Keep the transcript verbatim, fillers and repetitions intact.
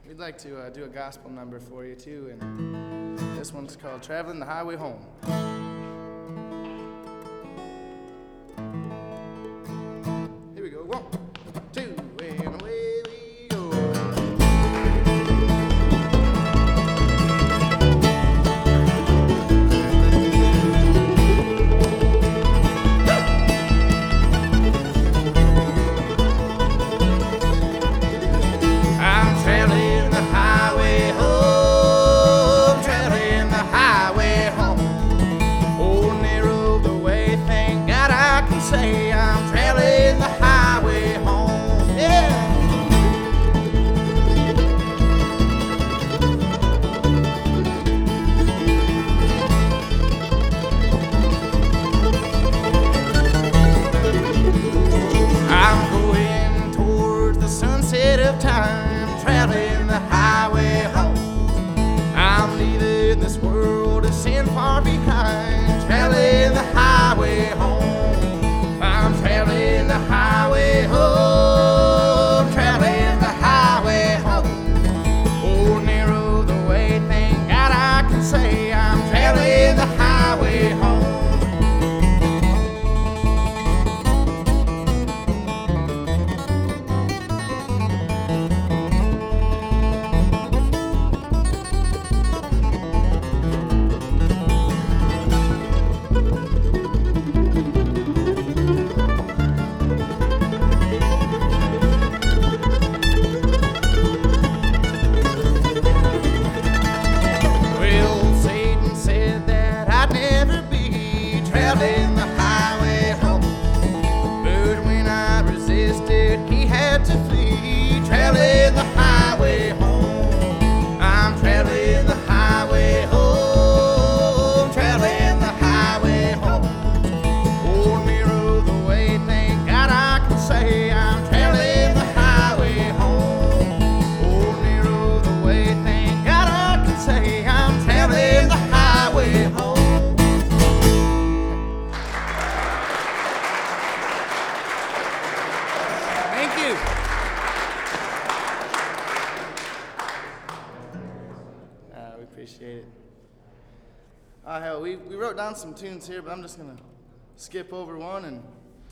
we'd like to uh, do a gospel number for you too, and this one's called Traveling the Highway Home. Here we go. One, two, and away we go. I'm traveling the highway home, traveling the highway home. Oh, narrow the way, thank God I can say I'm traveling the highway home. Yeah. I'm going towards the sunset of time, traveling the highway home. I'm leaving this world of sin far behind, traveling the highway home. I'm traveling the highway home, traveling the highway home. Oh, narrow the way, thank God I can say I'm traveling the highway home. Well, Satan said that I'd never be traveling the highway home, but when I resisted, he had to flee, traveling the highway home. I'm traveling the highway home, traveling the highway home. Oh, narrow the way, thank God I can say I'm traveling the highway home. Oh, narrow the way, thank God I can say I'm traveling the highway home. Thank you. Uh, we appreciate it. Uh, hell, we, we wrote down some tunes here, but I'm just going to skip over one and